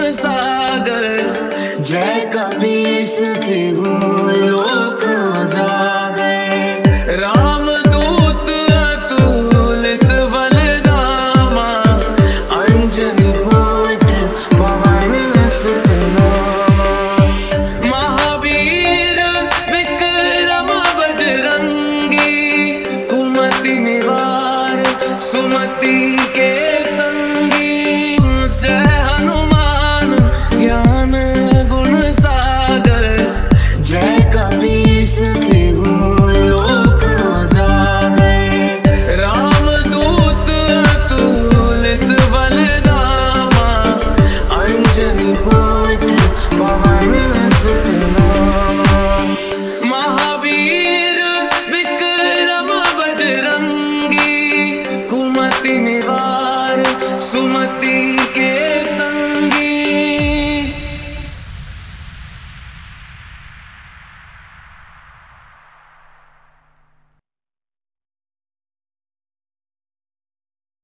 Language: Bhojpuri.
सागर, जय कपीस त्रिभुवन लोक उजागर। रामदूत अतुलित बलधामा, अंजनी पुत्र पवन सुत नामा। महावीर विक्रम बजरंगी, कुमति निवार सुमति के संगी। जय हनुमान ज्ञान गुण सागर, जय कपीस त्रिभुवन लोक उजागर। रामदूत अतुलित बलधामा, अंजनी पुत्र पवन सुत नामा। महावीर विक्रम बजरंगी, कुमति निवार सुमति